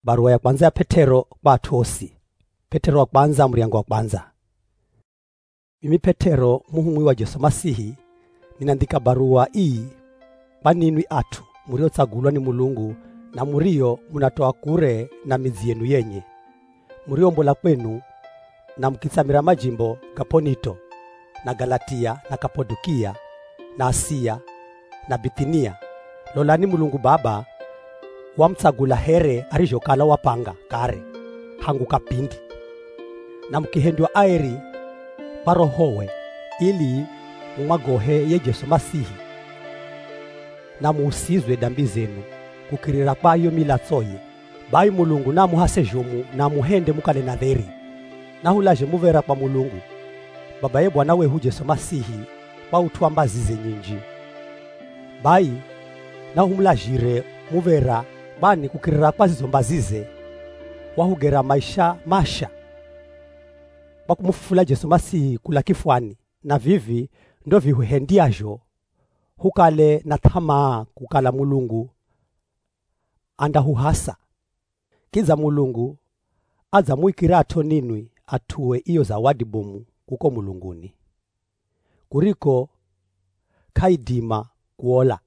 Barua ya kwanza ya Petero kwa atosi. Petero wa kwanza mriango wa kwanza. Mimi Petero muhumwi wa Yesu Masihi ninaandika barua hii kwa ninyi atu muriotsagulwa ni Mulungu na murio munatoa kure na mizi yenu yenye muriombola kwenu na mkitsamira majimbo Kaponito na Galatia na Kapodokia na Asia na Bitinia. Lolani Mulungu Baba wamtsagula here arijokala wapanga kare hangu kapindi na mkihendwa aeri parohowe ili mwagohe ye Yesu Masihi na muusizwe dambi zenu kukirira kwayo milatsoye bai Mulungu na muhase jomu na muhende mukale na dheri na hulaje muvera kwa Mulungu Baba ye Bwana wehu Yesu Masihi kwa utuambazize nyinji bai na humlajire muvera bani kukirira kwa zizombazize wahugera maisha masha bakumufula Yesu Masihi kula kifwani na vivi ndo vihuhendiajo hukale na tamaa kukala Mulungu anda huhasa kiza Mulungu aza muikirato ninwi atue iyo zawadi bomu kuko mulunguni kuriko kaidima kuola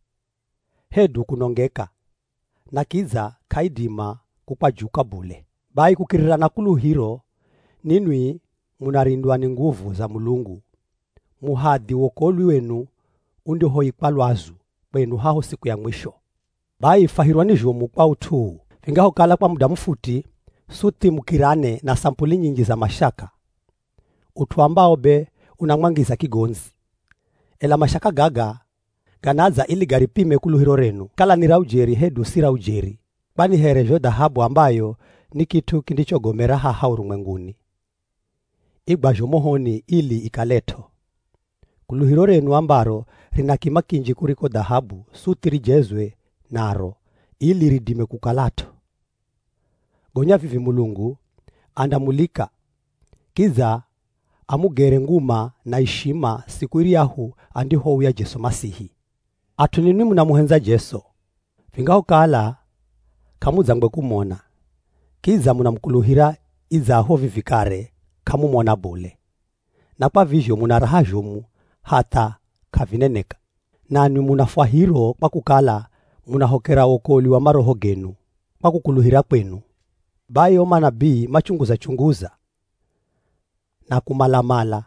hedu kunongeka na kiza kaidima kupajuka bule bai kukirira na kuluhiro ninwi munarindwa ni nguvu za Mulungu muhadi wokoli wenu undi hoikwalwazu bwenu haho siku ya mwisho bai fahirwa ni jomu kwa utu vingaho kala kwa muda mfuti suti mukirane na sampuli nyingi za mashaka utu ambao be unamwangiza kigonzi ela mashaka gaga ganaza ili garipime kuluhiro renu kala ni raujeri hedu si raujeri bani herejo dhahabu ambayo ni kitu kindichogomera haha urumwenguni igbajo mohoni ili ikaleto kuluhiro renu ambaro rinakima kinji kuriko dhahabu suti rijezwe naro ili ridime kukalato gonya vivi Mulungu andamulika kiza amugere nguma na ishima siku iriahu andiho uya Yesu Masihi atunini munamuhenza Yesu vingaho kala kamuzangwe kumona kiza munamkuluhira izaho vivikare kamumona bule na kwa vivyo munarahajumu hata kavineneka nani munafahiro kwa kukala munahokera okoli wa maroho genu kwa kukuluhira kwenu bayo manabii machunguza na kumalamala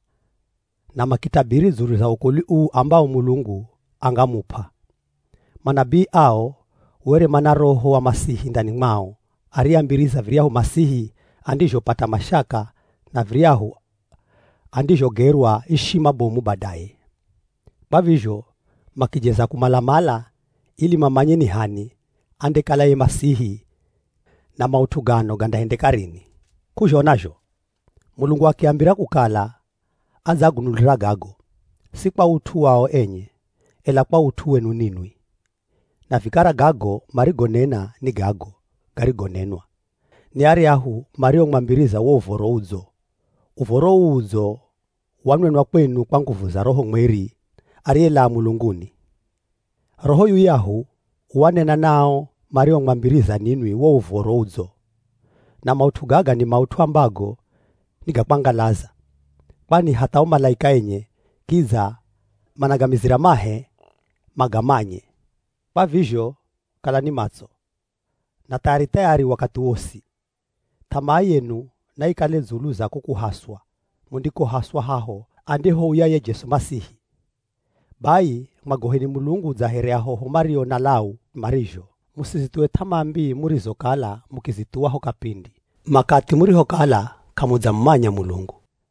na makitabiri zuri za okoli ambao Mulungu angamupa manabii ao were mana roho wa Masihi ndani mwao ariambiriza viriahu Masihi andijo pata mashaka na viriahu andijo gerwa ishima bomu badaye bavijo makijeza kumalamala ili mamanye ni hani andekala ye Masihi na mautugano gandahendekarini kujonajo Mulungu akiambira kukala azagunulira gago si kwa utu wao enye ela kwa utu wenu ninwi na vikara gago marigonena ni gago garigonenwa ni ariahu mario mwambiriza wo uvoro uzo wanwenwa kwenu kwa nguvu za roho mweri ariela mulunguni roho yuyahu wanena nao mario mwambiriza ninwi wo uvoro uzo na mautugaga ni mautu ambago nigapangalaza kwani hata malaika enye kiza managamizira mahe magamanye bavivyo kala ni matso na tayari wakati wosi tamaa yenu na ikale zulu za kukuhaswa mundiko haswa haho andeho uyaye Yesu Masihi bai magoheni Mulungu zahere aho mario na lau marijo musizitue tamambi murizo kala mukizituwa ho kapindi makati muriho kala kamuzammanya Mulungu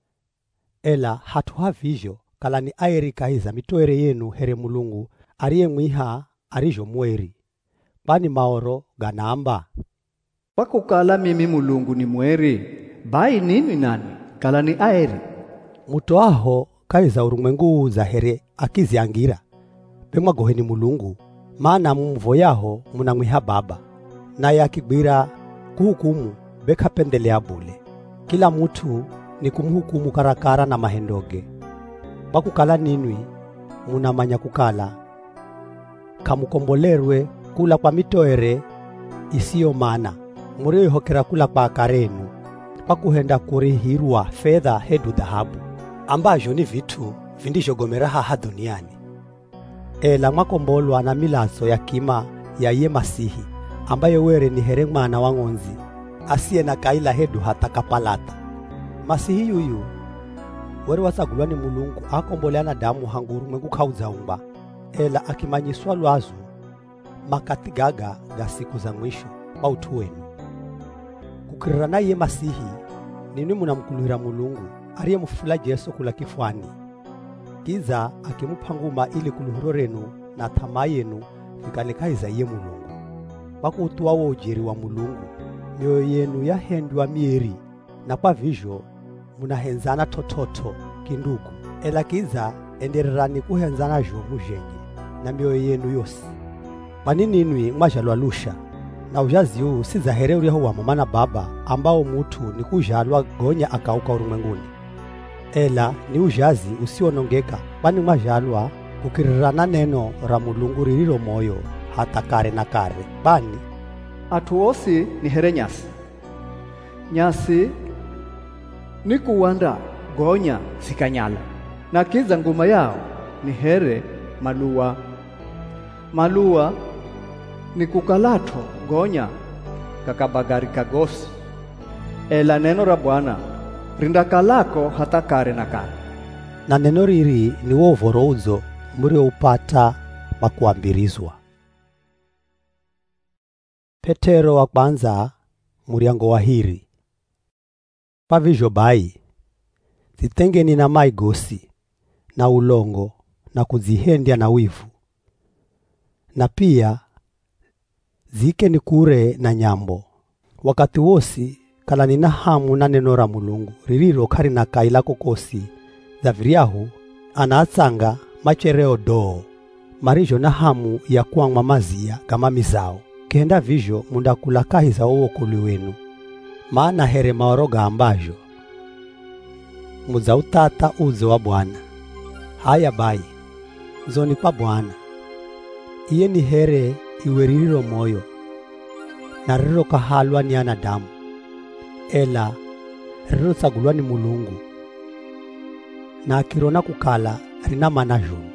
ela hatu havivyo kala ni aeri kaiza mitoere yenu here Mulungu ariye mwiha arijo mweri bani maoro ganamba wako kala mimi Mulungu ni mweri bai nini nani kala ni aeri mutoaho kaiza urumwengu zahere akiziangira bemwa goheni Mulungu maana mumvo yaho munamwiha Baba na yakigwira kuhukumu beka pendelea bule kila mutu ni kumhukumu karakara na mahendoge bakukala ninwi munamanya kukala kamukombolerwe kula kwa mitoere isiyo mana murioihokera kula kwa akarenu pakuhenda kurihirwa fedha hedu dhahabu ambazho ni vitu vindizhogomera haha duniani, ela mwakombolwa na milazo ya kima ya iye Masihi ambaye were ni here mwana wa ng'onzi asiye na kaila hedu hata kapalata. Masihi yuyu were wasagulwa ni Mulungu akomboleana damu hanguru mwengu kauzaumba, ela akimanyiswa lwazu makatigaga ga siku za mwisho pa utu wenu. Kukirira na iye Masihi nini munamkuluhira Mulungu ariye mufula Jesu kula kifwani, kiza akimupanguma ili kuluhiro renu na tamaa yenu vikalekaiza iye Mulungu. Pakutuwa wo ujeri wa Mulungu mioyo yenu yahendwa mieri, na kwa vizho munahenzana tototo kindugu, ela kiza endererani kuhenzana jo mujenge na mioyo yenu yose. Manini inwi mwajalwa lusha, na ujazi huu si zahere uriho wa mama na baba ambao mutu ni kujalwa gonya akauka urumwenguni, ela ni ujazi usionongeka, kwani mwajalwa kukirirana neno ra Mulungu ririro moyo hata kare na kare. Bani atuosi ni here nyasi ni kuwanda gonya sikanyala, na kiza nguma yao ni here maluwa ni kukalato gonya kakabagari kagosi, ela neno ra Bwana rindakalako hata kare na kare. Na neno riri ni wovorouzo murio upata makuambirizwa. Petero wa kwanza muriango wa hiri. Pavizho bai zitengeni na maigosi na ulongo na kuzihendia na wivu, na pia zike ni kure na nyambo. Wakati wosi kala nina hamu na neno ra Mulungu ririro kari na kaila kokosi za viriahu anatsanga machereo doo marijo na hamu ya kuangwa mazia kama mizao. Kenda vizho munda kulakahi za uwokuli wenu, maana here maoroga ambajo muzautata uzo wa Bwana. Haya bai zoni pa Bwana, iye ni here iweririro moyo na riro kahalwa ni anadamu, ela riro tsagulwa ni Mulungu na akirona kukala rina manajunu.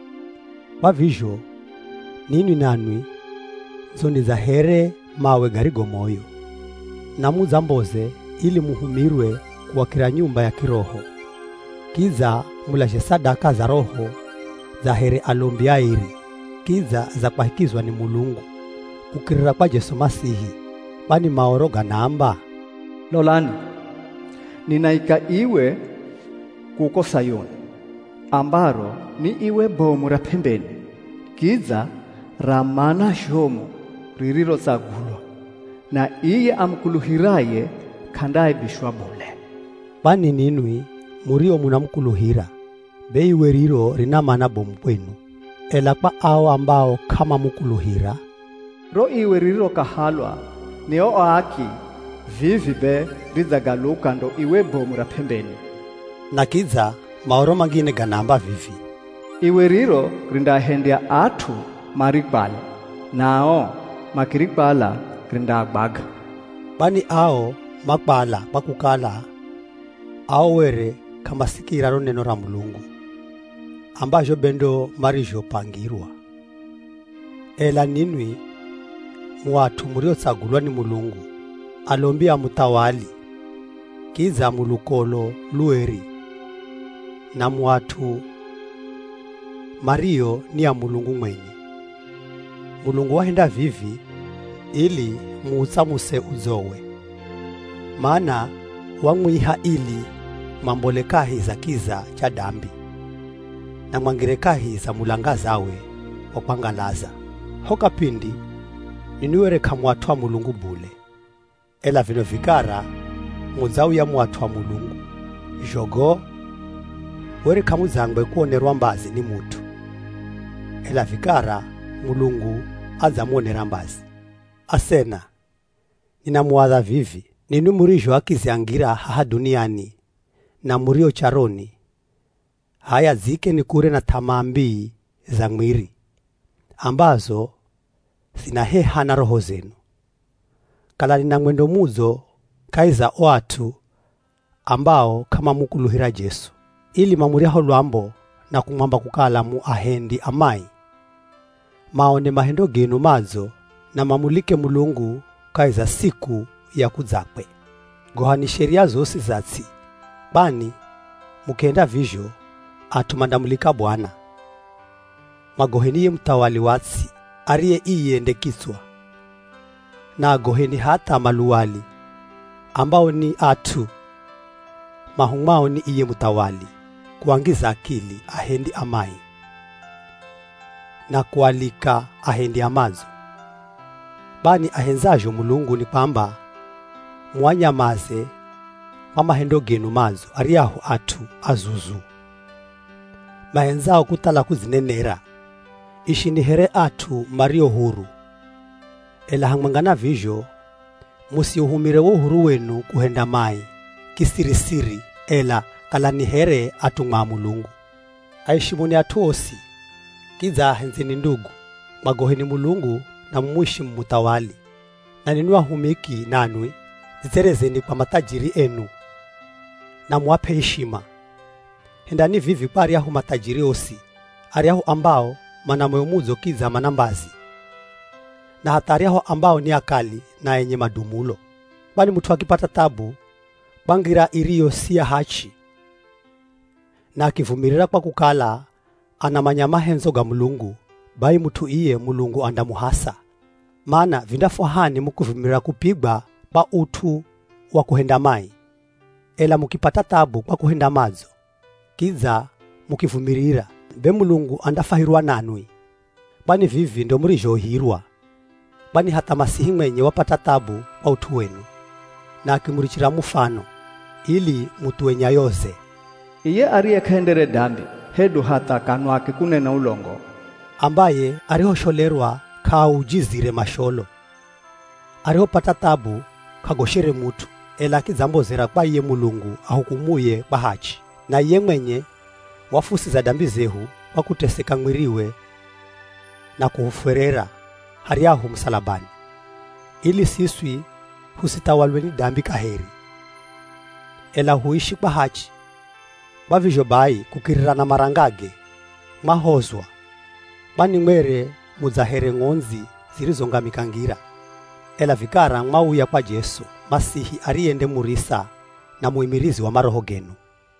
Wavizho nini nanwi zoni za here mawe garigo moyo, na muzamboze ili muhumirwe kuwakira nyumba ya kiroho, kiza mulashe sadaka za roho za here alombia iri, kiza za kwahikizwa ni Mulungu kukirira kwa Jesu Masihi. Bani maoroga namba lolani ninaika iwe kuko Sayoni, ambaro ni iwe bomu ra pembeni, kiza ramana shomu ririro tsagulwa, na iye amkuluhiraye kandaye bishwa bule. Bani ninwi murio munamkuluhira beiwe riro rina mana bomu kwenu, ela kwa ao ambao kama mukuluhira ro iwe ririro kahalwa ni oaki vivi be rizagaluka ndo iwe bomu ra pembeni. Na kiza maoro mangine ganamba vivi iwe riro rindahendia atu marikbala, nao makirikbala rindabaga. Bani ao makbala pakukala ao were kama sikiraro neno ra Mulungu ambajo bendo marijo pangirwa, ela ninwi muatu murio tsagulwa ni Mulungu alombia mutawali, kiza mulukolo lueri na muatu mario ni ya Mulungu mwenye. Mulungu wahenda vivi ili muutsamuse uzowe, maana wamwiha ili mambolekahi za kiza cha dambi na mwangirekahi za mulangazawe wa kwangalaza. Hoka pindi niniwere kamwatwa Mulungu bule, ela vino vikara muzau ya mwatwa Mulungu jogo were kamuzangwe kuonerwa mbazi ni mutu, ela vikara Mulungu azamuonera mbazi. Asena ninamuwadha vivi nini murijo akiziangira haha duniani na murio charoni, haya zike ni kure na tamambi za mwiri ambazo zinaheha na roho zenu. kalani na mwendo muzo kaiza watu ambao kama mukuluhira Jesu ili mamuriaho lwambo na kumwamba kukala mu ahendi amai maone mahendo genu mazo na mamulike Mulungu kaiza siku ya kudzakwe gohani sheria zosi zatsi bani mukenda vizho atumandamulika Bwana magoheni mtawali watsi ariye iyende kiswa na goheni hata maluwali ambao ni atu mahumao ni iye mutawali kuangiza akili ahendi amai na kualika ahendi amazo bani ahenzajo Mulungu ni kwamba mwanyamaze mamahendo genu mazo ariahu atu azuzu mahenzao kutala kuzinenera ishinihere atu mario huru ela hangmangana vizho musiuhumire wo huru wenu kuhenda mai kisirisiri ela kalanihere atu mwa Mulungu aishimuni atuosi kiza henzini ndugu magoheni Mulungu na mumwishimu mutawali na ninua humiki nanui ziterezeni kwa matajiri enu na muwape heshima hendani vivi kwa ariahu matajiri osi ariahu ambao manamoyo muzo kiza manambazi na hata ariahu ambao ni akali na enye madumulo bali mtu akipata tabu bangira iriyo siya hachi na akivumirira kwa kukala anamanyama henzo ga Mulungu bai mtu iye Mulungu andamuhasa maana vindafuhani mukuvumirira kupigwa pa utu wa kuhenda mai ela mukipata tabu kwa kuhenda mazo kiza mukivumirira be Mulungu andafahirwa nanui bani vivi ndo murijo hirwa bani hata Masihi mwenye wapata tabu pa utu wenu na akimurichira mufano ili mutu wenya yoze iye ariye kahendere dambi hedu hata kanwa kikunena ulongo ambaye arihosholerwa kaujizire masholo arihopata tabu kagoshere mutu ela kizambozera kwa iye Mulungu ahukumuye kwa hachi na iye mwenye wafusi za dambi zehu wakuteseka mwiriwe na kuhuferera hariahu msalabani ili siswi husitawalwe ni dambi kaheri ela huishi kwa hachi bavizho bai kukirira na marangage mahozwa bani mwere muzahere ngonzi zirizonga mikangira ela vikara mauya kwa Jesu Masihi ariende murisa na muimirizi wa maroho genu.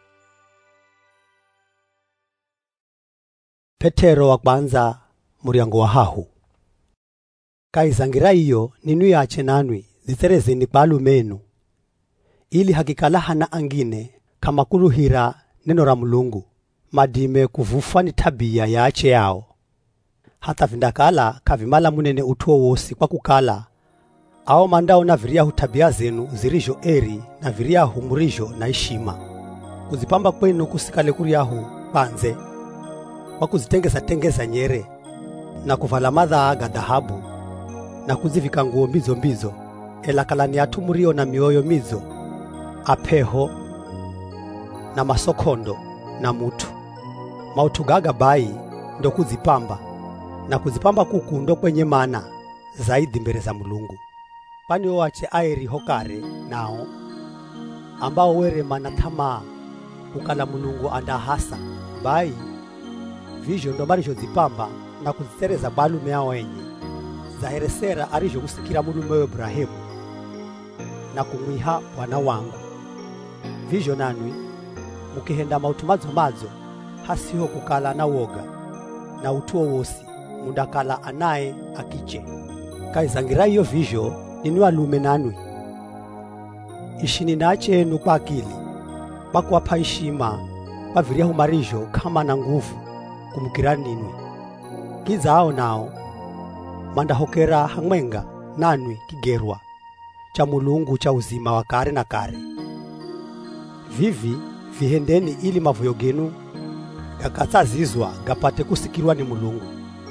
Petero wa kwanza muriango wa hahu kaizangira iyo ninu yache nanwi ziterezeni balu menu ili hakikala hana angine kama kuruhira neno la Mulungu madime kuvufa ni tabia yache yao hata vindakala kavimala munene utuo wosi kwa kukala ao mandao na viriahu tabia zenu zirijo eri na viriahu murijo na ishima kuzipamba kwenu kusikale kuriahu panze kwa kuzitengeza nyere na kuvala madha aga dhahabu na kuzivika nguo mbizo ela kalani atumurio na mioyo mizo apeho na masokondo na mutu mautugaga bai ndo kuzipamba na kuzipamba kuku ndo kwenye mana zaidi mbele za Mulungu pani wache aeri hokare nao ambao were mana tamaa kukala Mulungu andahasa bai vizho ndo marisho zipamba na kuzitereza balume yao wenye zaheresera arijo kusikira mulume wa Ibrahimu na kumwiha Bwana wangu vizho nanwi mukihenda mautumazo mazo hasiho kukala na woga na utuo wosi mundakala anaye akiche kaizangira iyo vizho ninu alume nanwi ishini nache enu kwa akili bakwa paishima baviria humarijo kama na nguvu kumukira ninwi kiza hao nao mandahokera hamwenga nanwi kigerwa cha Mulungu cha uzima wa kare na kare vivi vihendeni ili mavuyo genu gakatazizwa gapate kusikirwa ni Mulungu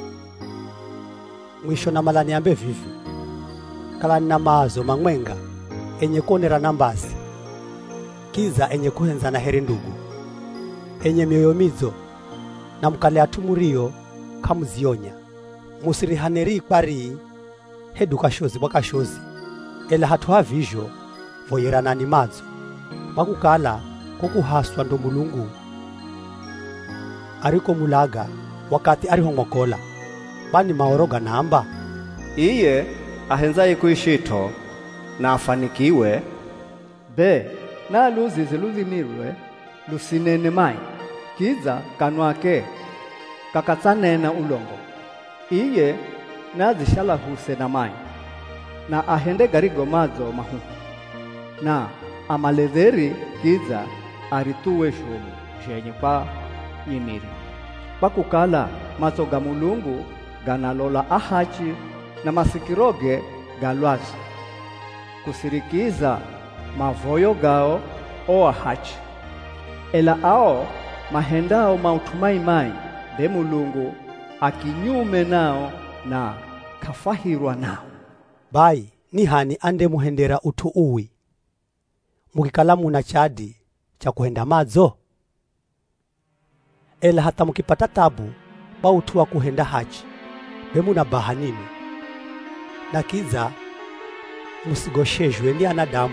mwisho na malani ambe vivi kalani na mazo mangwenga enye konera nambazi kiza enye kuhenza na heri ndugu enye mioyo mizo na mkale atumurio kamuzionya musirihaneri kwari hedu kashozi wakashozi ela hatu havizho voyeranani madzo pakukala kukuhaswa ndo Mulungu ariko mulaga wakati arihongokola bani maoroga namba iye ahenzaye kuishito na afanikiwe be na luzizi luzimirwe lusinene mai kiza kanwake kakatsanena ulongo iye nazishalahuse na mai na ahende garigo madzo mahu na amaleveri kiza arituwe shumu shenye pa nyimiri pakukala mazo ga Mulungu ganalola ahachi na masikiroge galwazi kusirikiza mavoyo gao o ahachi ela ao mahendao mautumai mai de Mulungu akinyume nao na kafahirwa nao bai ni hani ande muhendera utu uwi mukikala muna chadi cha kuhenda madzo ela hata mukipata tabu ba utu wa kuhenda haji bemuna bahanini na kiza musigoshejwe ndi anadamu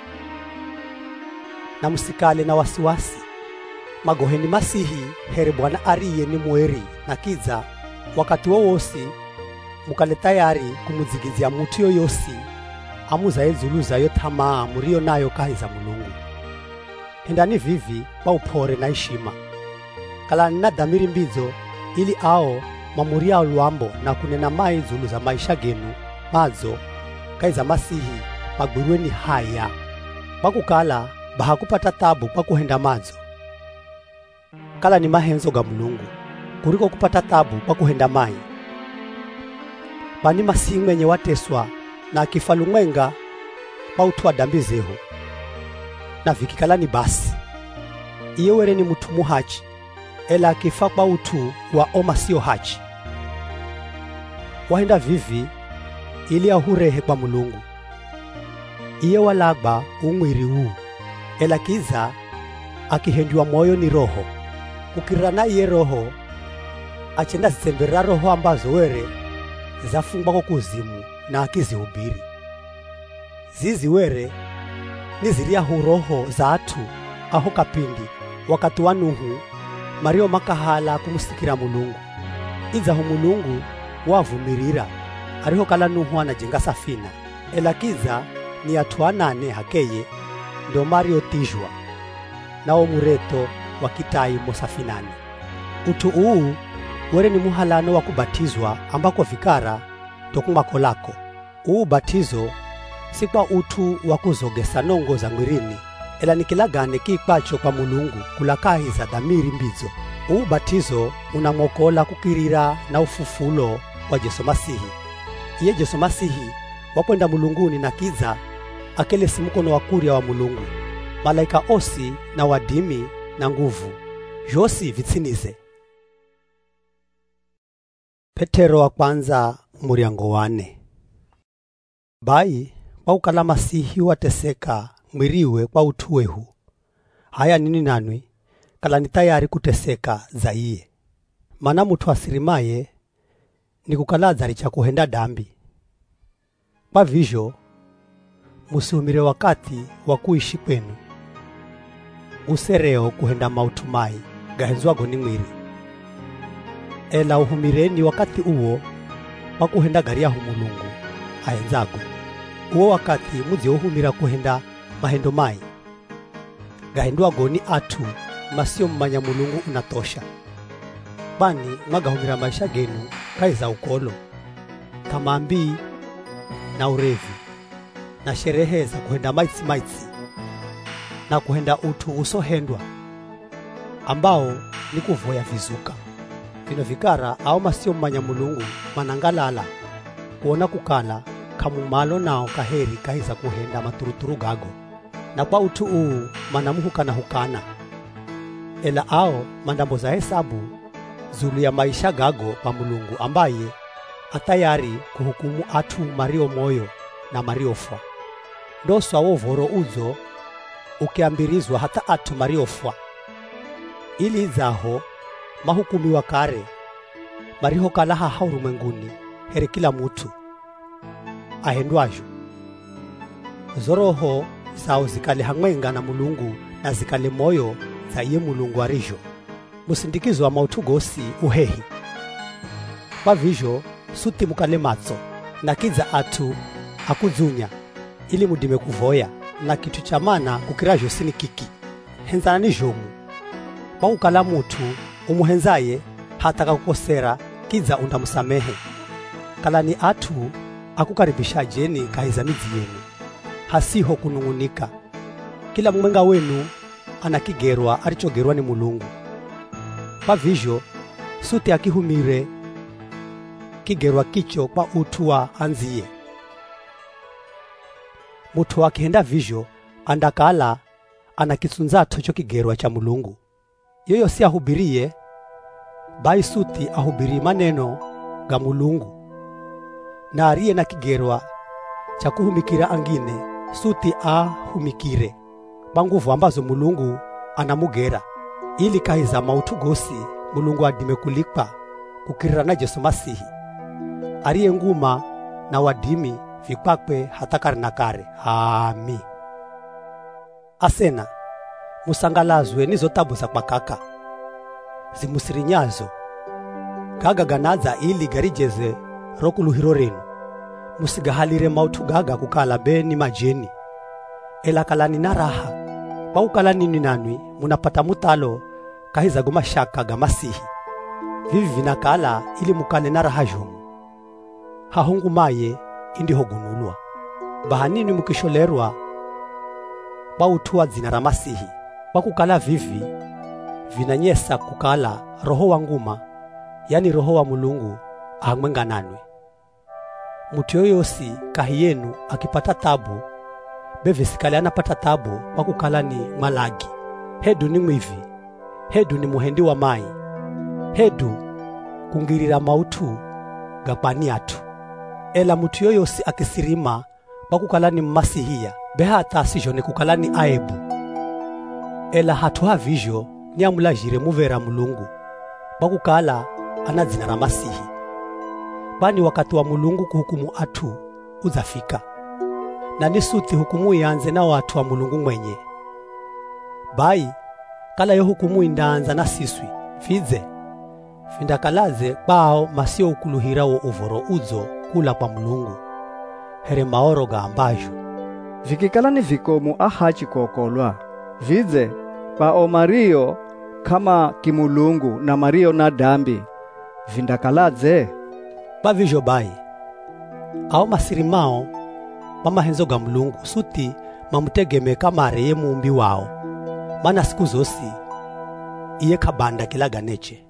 na musikale na wasiwasi magoheni masihi here Bwana ariye ni mweri na kiza wakati wowosi mukale tayari kumuzigizia mutu yoyosi amuza ezuluza yo tamaa murio nayo kahiza Mulungu hendani vivi pa upore na heshima kala na damiri mbizo ili ao mamuria luambo na kunena mai zuluza maisha genu mazo kaiza masihi magburweni haya pakukala bahakupata tabu pakuhenda mazo kala ni mahenzo ga Mulungu kuriko kupata tabu pakuhenda mai bani masihi nye wateswa na kifalumwenga pautwa dambi zeho na vikikala ni basi iye were ni mutumu hachi ela kifa kwa utu wa oma sio hachi wahenda vivi ili ahurehe kwa Mulungu iye walagba umwiri huu ela kiza akihendiwa moyo ni roho ukirana iye roho achenda zisembera roho ambazo were zafungwa kwa kuzimu na akizihubiri zizi were niziria huroho za atu aho kapindi wakati wa Nuhu mario makahala kumusikira Mulungu iza hu Mulungu wavumirira ariho kala Nuhu anajenga safina ela kiza ni atuanane hakeye ndo mario tijwa nao mureto wakitai mosafinani utu uu were ni muhalano wa kubatizwa ambako vikara tokumako lako batizo si kwa utu wa kuzogesa nongo za mwirini ela nikilagane kikpacho kwa Mulungu kulakahi za dhamiri mbizo batizo unamokola kukirira na ufufulo wa Yesu Masihi iye Yesu Masihi wakwenda Mulunguni na kiza akele simukono wa kuria wa Mulungu malaika osi na wadimi na nguvu josi vitsinize Petero wa kwanza muriango 4 bai kwa ukala Masihi wateseka mwiriwe kwa utuwehu haya nini nanwi kala ni tayari kuteseka zaiye mana mutu asirimaye ni kukala zari cha kuhenda dambi kwa vizho musiumire wakati wa kuishi kwenu usereo kuhenda mautumai gahenzwago ni mwiri ela uhumireni wakati uo wa kuhenda garia hu Mulungu ahenzago uo wakati muzi uhumira kuhenda mahendo mai gahendwago ni atu masio mmanya Mulungu unatosha bani magahumira maisha genu kaiza ukolo tamambi na urevi na sherehe za kuhenda maitsi na kuhenda utu usohendwa ambao ni kuvoya vizuka vino vikara au masio mmanya Mulungu manangalala kuona kukala kamumalo nao kaheri kahiza kuhenda maturuturu gago na kwa utu manamuhuka na hukana ela ao mandambo za hesabu zulu ya maisha gago pa Mulungu ambaye atayari kuhukumu atu mario moyo na mariofwa ndoswa wovoro uzo ukiambirizwa hata atu mariofwa ili zaho mahukumi wa kare mariho kalaha haurumwenguni here kila mutu ahendwajo zoroho zao zikale hamwenga na mulungu na zikale moyo za iye mulungu arijo. Musindikizo wa mautu gosi uhehi. Kwa vizho suti mukale matso na kiza atu akuzunya ili mudime kuvoya na kitu cha mana kukirajo sini kiki. Henzana ni jomu. Kwa ukala mutu umuhenzaye hataka kukosera kiza undamusamehe. Kala ni atu akukaribisha jeni kahiza midzi yenu. Hasiho kunungunika. Kila mwenga wenu anakigerwa arichogerwa ni mulungu. Kwa vizho suti akihumire kigerwa kicho kwa utua anziye. Mutu akihenda vizho andakala anakisunzato cho kigerwa cha mulungu. Yoyo si ahubiriye bai suti ahubiri maneno ga mulungu. Na ariye na kigerwa cha kuhumikira angine suti ahumikire banguvu ambazo mulungu anamugera ili kahiza mautu gosi mulungu adime kulipa kukirira na Yesu Masihi ariye nguma na wadimi vikpakwe hatakari na kare. Ami. Asena musangalazwe nizo tabu za kwa kaka zimusirinyazo gaga ganaza ili garijeze rokuluhiro renu. Musigahalire mautu gaga kukala beni majeni ela kalani na raha pa ukalani ni nanwi munapata mutalo kahiza goma shaka ga Masihi vivi vinakala ili mukale na raha jomu. Hahungu maye indi hogunulwa bahanini mukisholerwa pa utua zina ra Masihi pa kukala vivi vinanyesa kukala roho wa nguma yani roho wa mulungu ahangwenga nanwi. Mutu yoyosi kahiyenu akipata tabu bevesikale anapata tabu wakukala ni malagi. Hedu ni mwivi, hedu ni muhendi wa mai, hedu kungirira mautu gapani atu. Ela mutu yoyosi akisirima wakukala ni Masihia behata asijo ni kukala ni aebu. Ela hatuha vizho ni amulajire muvera mulungu wakukala anazina ra Masihi. Bani wakati wa mulungu kuhukumu atu uzafika. Na nisuti hukumu yanze na watu wa mulungu mwenye. Bai, kala yo hukumu indaanza na siswi. Fize, findakalaze bao masio ukuluhira wo uvoro uzo kula kwa mulungu. Here maoro ga ambaju. Vikikala ni vikomu ahachi kokolwa. Vize, bao Mario kama kimulungu na Mario na dambi. Vindakalaze. Bavijo bai. Ao masirimao mama henzo ga mulungu suti mamutegeme kama reye muumbi wao. Mana siku zosi iye kabanda kila ganeche.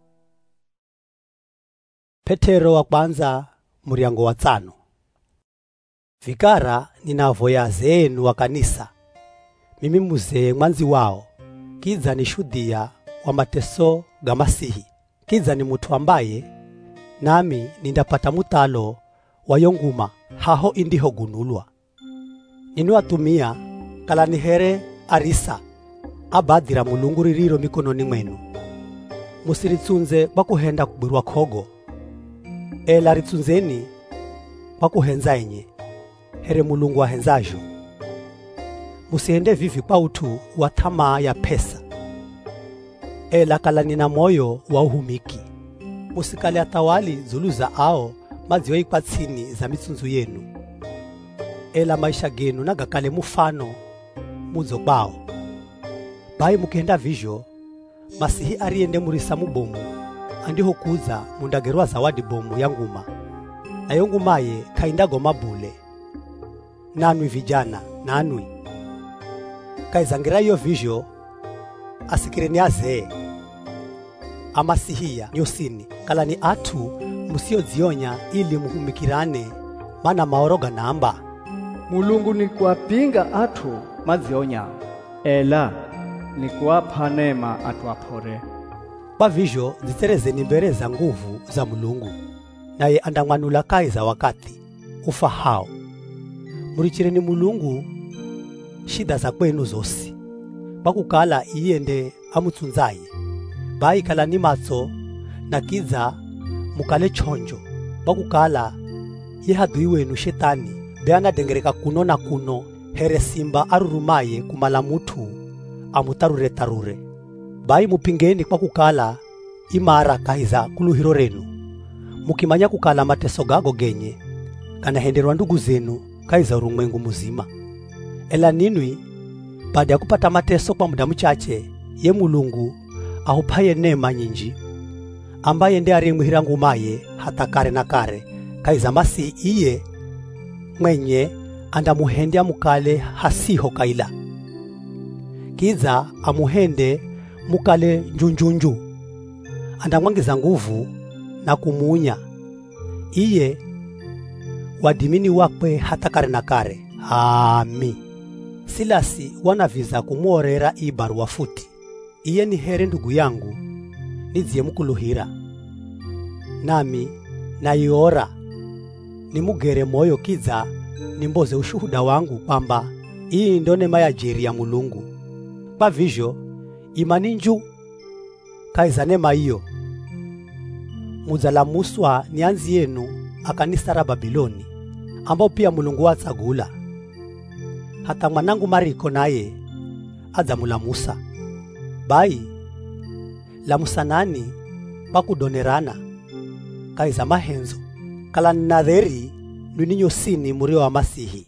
Petero wa kwanza muriango wa 5. Vikara ninavoya zenu wa kanisa. Mimi muzee mwanzi wao. Kiza ni shudia wa mateso ga Masihi. Kiza ni mutu ambaye nami nindapata mutalo wayonguma haho indiho gunulwa. Ninu atumia kala nihere arisa abadira mulungu ririro mikononi mwenu. Musiritsunze bakuhenda kubirwa kogo. Ela ritsunzeni bakuhenza enye here mulungu ahenzajo. Musiende vivi kwa utu wa tamaa ya pesa. Ela kala nina moyo wa uhumiki. Musikale atawali zuluza ao maziwa ipatini za mitsunzu yenu. Ela maisha genu nagakale mufano muzo bao. Bai mukenda vizho Masihi ariende murisa mubomu andiho kuza mundagerwa zawadi bomu ya nguma. Ayo ngumaye kaindago mabule. Nanwi vijana, nanwi kaizangira yo vizho asikireni azee. Amasihia nyosini kala ni atu musio zionya ili muhumikirane mana maoroga namba. Mulungu ni kuapinga atu mazionya. Ela ni kuapa neema atu apore. Kwa vizho zitereze nimbere za nguvu za mulungu. Naye andangwanula kai za wakati ufahao. Murichire ni mulungu shida za kwenu zosi. Bakukala iende amutsunzaye. Bai kala ni matso na kiza mukale chonjo. Bakukala ye hadui wenu shetani beana dengereka kuno na kuno here simba arurumaye kumala mutu amutarure tarure. Bai mupingeni kwa kukala imara kaiza kuluhiro renu. Mukimanya kukala mateso gago genye kana henderwa ndugu zenu kaiza urumwengu muzima. Ela ninwi baada ya kupata mateso kwa muda mchache, ye Mulungu ahupaye neema nyinji, ambaye ndiye arimwihira ngumaye hata kare na kare kaiza masi iye mwenye andamuhendia mukale hasiho kaila. Kiza amuhende mukale njunjunju, andamwangiza nguvu na kumunya iye wadimini wakwe hata kare na kare. Ami. Silasi wanaviza kumuorera ibaruwa futi. Iye ni here ndugu yangu nizie mukuluhira. Nami na iora nimugere moyo kiza nimboze ushuhuda wangu kwamba hii ndo neema ya jeri ya Mulungu. Kwa vivyo imani nju kaiza neema hiyo muzalamuswa nianzi yenu akanisa la Babiloni, ambao pia Mulungu watsagula. Hata mwanangu Mariko naye adzamulamusa. Bai lamusanani pakudonerana kaiza mahenzo kala nadheri nwininyo sini murio wa Masihi.